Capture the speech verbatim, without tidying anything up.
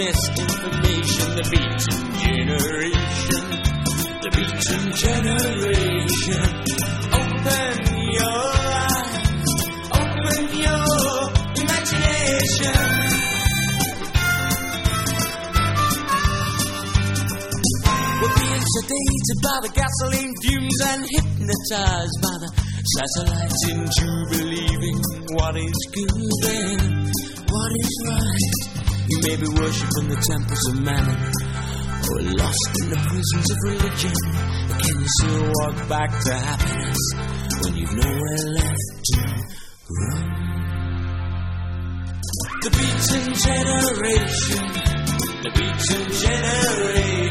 misinformation. The beaten generation, the beaten generation. Open your eyes, open your imagination. We're being sedated by the gasoline fumes and hypnotized by the satellites into believing what is good and what is right. You may be worshipping the temples of mammon or lost in the prisons of religion, but can you still walk back to happiness when you've nowhere left to run? The beaten generation, the beaten generation.